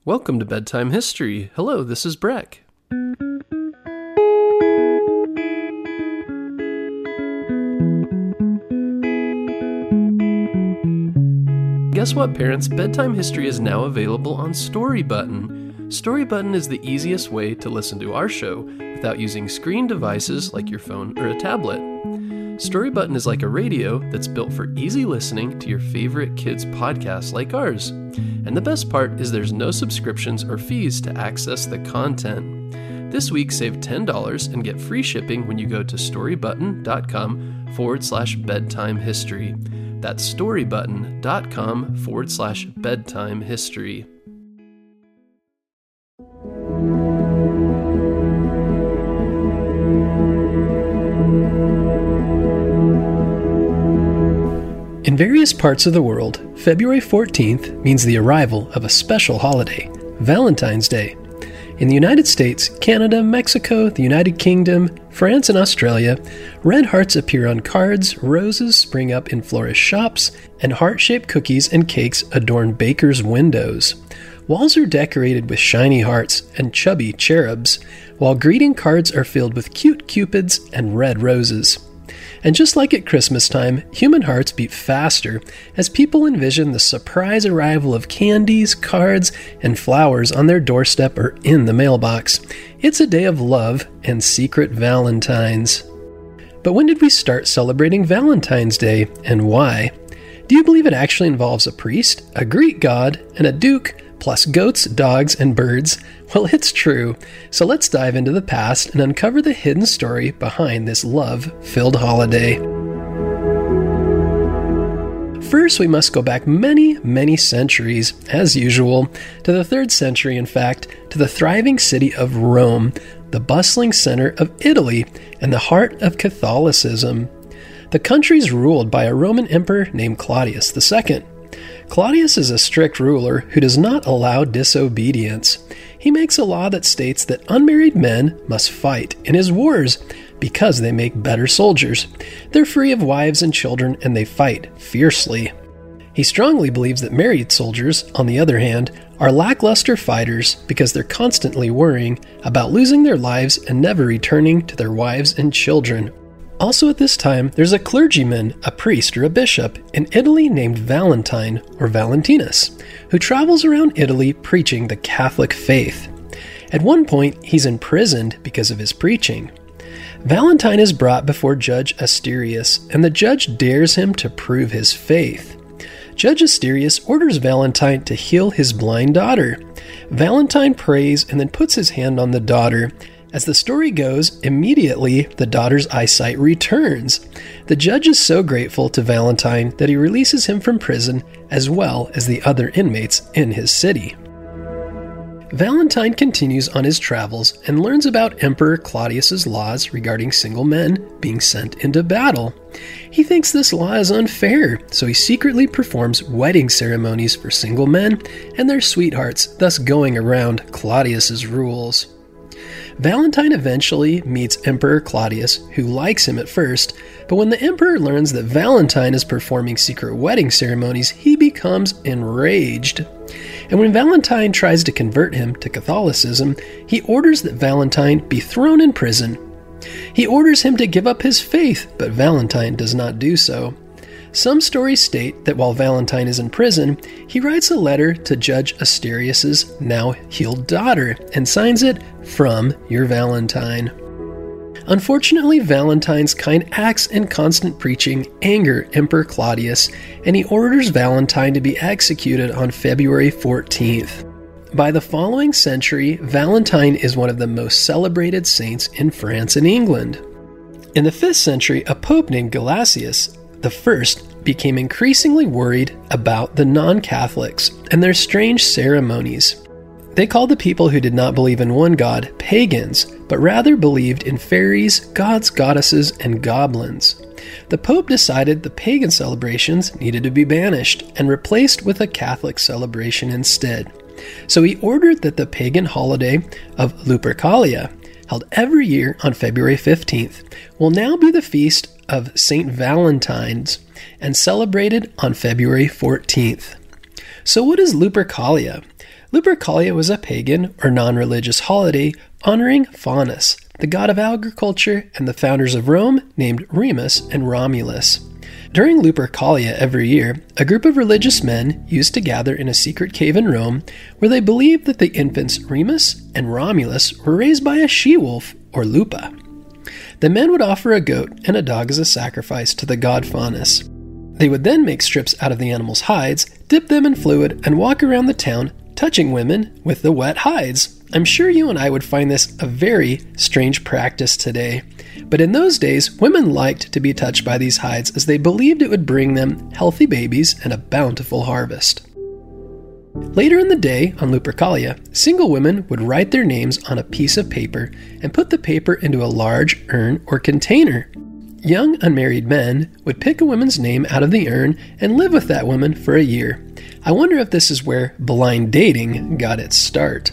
Welcome to Bedtime History. Hello, this is Breck. Guess what, parents? Bedtime History is now available on Storybutton. Storybutton is the easiest way to listen to our show without using screen devices like your phone or a tablet. Storybutton is like a radio that's built for easy listening to your favorite kids' podcasts like ours. And the best part is there's no subscriptions or fees to access the content. This week, save $10 and get free shipping when you go to storybutton.com/bedtime history. That's storybutton.com/bedtime history. In various parts of the world, February 14th means the arrival of a special holiday, Valentine's Day. In the United States, Canada, Mexico, the United Kingdom, France, and Australia, red hearts appear on cards, roses spring up in florist shops, and heart-shaped cookies and cakes adorn bakers' windows. Walls are decorated with shiny hearts and chubby cherubs, while greeting cards are filled with cute cupids and red roses. And just like at Christmas time, human hearts beat faster as people envision the surprise arrival of candies, cards, and flowers on their doorstep or in the mailbox. It's a day of love and secret Valentines. But when did we start celebrating Valentine's Day, and why? Do you believe it actually involves a priest, a Greek god, and a duke, plus goats, dogs, and birds? Well, it's true. So let's dive into the past and uncover the hidden story behind this love-filled holiday. First, we must go back many, many centuries, as usual, to the 3rd century, in fact, to the thriving city of Rome, the bustling center of Italy and the heart of Catholicism. The country's ruled by a Roman emperor named Claudius II. Claudius is a strict ruler who does not allow disobedience. He makes a law that states that unmarried men must fight in his wars because they make better soldiers. They're free of wives and children, and they fight fiercely. He strongly believes that married soldiers, on the other hand, are lackluster fighters because they're constantly worrying about losing their lives and never returning to their wives and children. Also at this time, there's a clergyman, a priest, or a bishop in Italy named Valentine, or Valentinus, who travels around Italy preaching the Catholic faith. At one point, he's imprisoned because of his preaching. Valentine is brought before Judge Asterius, and the judge dares him to prove his faith. Judge Asterius orders Valentine to heal his blind daughter. Valentine prays and then puts his hand on the daughter. As the story goes, immediately the daughter's eyesight returns. The judge is so grateful to Valentine that he releases him from prison as well as the other inmates in his city. Valentine continues on his travels and learns about Emperor Claudius's laws regarding single men being sent into battle. He thinks this law is unfair, so he secretly performs wedding ceremonies for single men and their sweethearts, thus going around Claudius's rules. Valentine eventually meets Emperor Claudius, who likes him at first, but when the emperor learns that Valentine is performing secret wedding ceremonies, he becomes enraged. And when Valentine tries to convert him to Catholicism, he orders that Valentine be thrown in prison. He orders him to give up his faith, but Valentine does not do so. Some stories state that while Valentine is in prison, he writes a letter to Judge Asterius's now healed daughter and signs it, "From your Valentine." Unfortunately, Valentine's kind acts and constant preaching anger Emperor Claudius, and he orders Valentine to be executed on February 14th. By the following century, Valentine is one of the most celebrated saints in France and England. In the 5th century, a pope named Gelasius I became increasingly worried about the non-Catholics and their strange ceremonies. They called the people who did not believe in one god pagans, but rather believed in fairies, gods, goddesses, and goblins. The Pope decided the pagan celebrations needed to be banished and replaced with a Catholic celebration instead. So he ordered that the pagan holiday of Lupercalia, held every year on February 15th, will now be the feast of St. Valentine's and celebrated on February 14th. So what is Lupercalia? Lupercalia was a pagan or non-religious holiday honoring Faunus, the god of agriculture and the founders of Rome named Remus and Romulus. During Lupercalia every year, a group of religious men used to gather in a secret cave in Rome where they believed that the infants Remus and Romulus were raised by a she-wolf or Lupa. The men would offer a goat and a dog as a sacrifice to the god Faunus. They would then make strips out of the animals' hides, dip them in fluid, and walk around the town touching women with the wet hides. I'm sure you and I would find this a very strange practice today. But in those days, women liked to be touched by these hides as they believed it would bring them healthy babies and a bountiful harvest. Later in the day, on Lupercalia, single women would write their names on a piece of paper and put the paper into a large urn or container. Young unmarried men would pick a woman's name out of the urn and live with that woman for a year. I wonder if this is where blind dating got its start.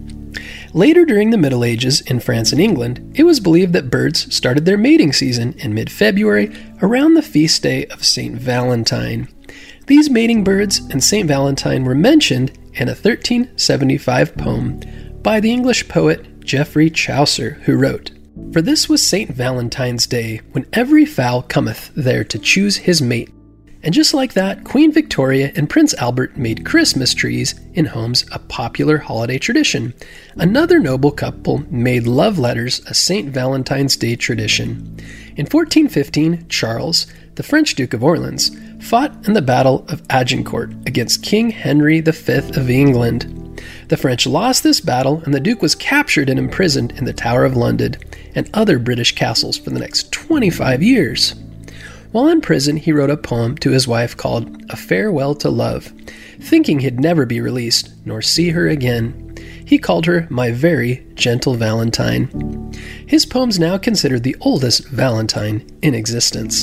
Later during the Middle Ages in France and England, it was believed that birds started their mating season in mid-February around the feast day of St. Valentine. These mating birds and St. Valentine were mentioned in a 1375 poem by the English poet Geoffrey Chaucer, who wrote, "For this was St. Valentine's Day, when every fowl cometh there to choose his mate." And just like that, Queen Victoria and Prince Albert made Christmas trees in homes a popular holiday tradition. Another noble couple made love letters a St. Valentine's Day tradition. In 1415, Charles, the French Duke of Orleans, fought in the Battle of Agincourt against King Henry V of England. The French lost this battle, and the Duke was captured and imprisoned in the Tower of London and other British castles for the next 25 years. While in prison, he wrote a poem to his wife called A Farewell to Love, thinking he'd never be released, nor see her again. He called her My Very Gentle Valentine. His poem's now considered the oldest Valentine in existence.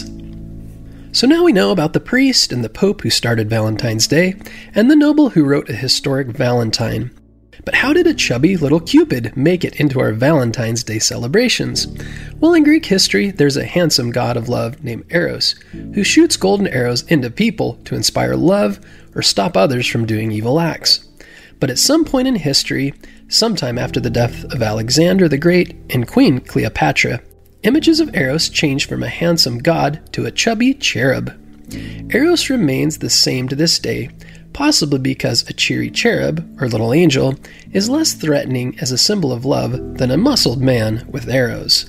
So now we know about the priest and the pope who started Valentine's Day, and the noble who wrote a historic Valentine. But how did a chubby little Cupid make it into our Valentine's Day celebrations? Well, in Greek history, there's a handsome god of love named Eros, who shoots golden arrows into people to inspire love or stop others from doing evil acts. But at some point in history, sometime after the death of Alexander the Great and Queen Cleopatra, images of Eros changed from a handsome god to a chubby cherub. Eros remains the same to this day, possibly because a cheery cherub, or little angel, is less threatening as a symbol of love than a muscled man with arrows.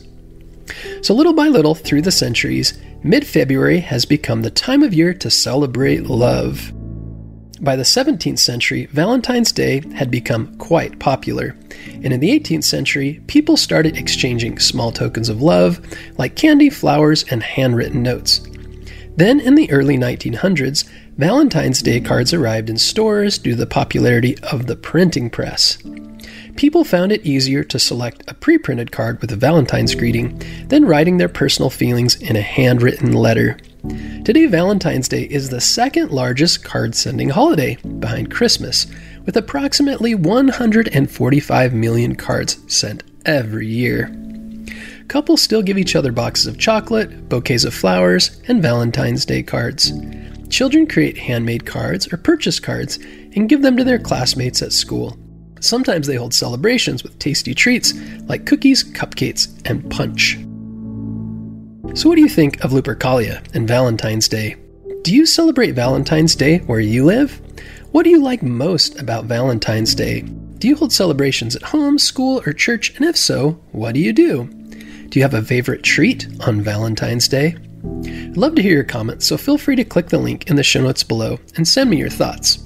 So little by little, through the centuries, mid-February has become the time of year to celebrate love. By the 17th century, Valentine's Day had become quite popular, and in the 18th century, people started exchanging small tokens of love, like candy, flowers, and handwritten notes. Then, in the early 1900s, Valentine's Day cards arrived in stores due to the popularity of the printing press. People found it easier to select a pre-printed card with a Valentine's greeting than writing their personal feelings in a handwritten letter. Today, Valentine's Day is the second largest card-sending holiday, behind Christmas, with approximately 145 million cards sent every year. Couples still give each other boxes of chocolate, bouquets of flowers, and Valentine's Day cards. Children create handmade cards or purchase cards and give them to their classmates at school. Sometimes they hold celebrations with tasty treats like cookies, cupcakes, and punch. So what do you think of Lupercalia and Valentine's Day? Do you celebrate Valentine's Day where you live? What do you like most about Valentine's Day? Do you hold celebrations at home, school, or church? And if so, what do you do? Do you have a favorite treat on Valentine's Day? I'd love to hear your comments, so feel free to click the link in the show notes below and send me your thoughts.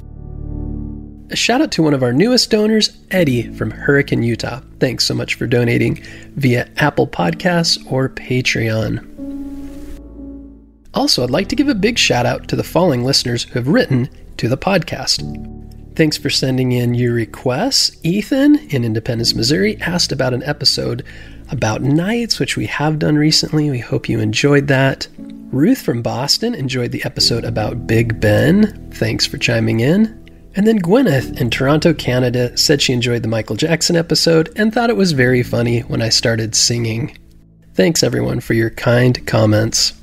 A shout out to one of our newest donors, Eddie from Hurricane, Utah. Thanks so much for donating via Apple Podcasts or Patreon. Also, I'd like to give a big shout out to the following listeners who have written to the podcast. Thanks for sending in your requests. Ethan in Independence, Missouri asked about an episode about knights, which we have done recently. We hope you enjoyed that. Ruth from Boston enjoyed the episode about Big Ben. Thanks for chiming in. And then Gwyneth in Toronto, Canada said she enjoyed the Michael Jackson episode and thought it was very funny when I started singing. Thanks everyone for your kind comments.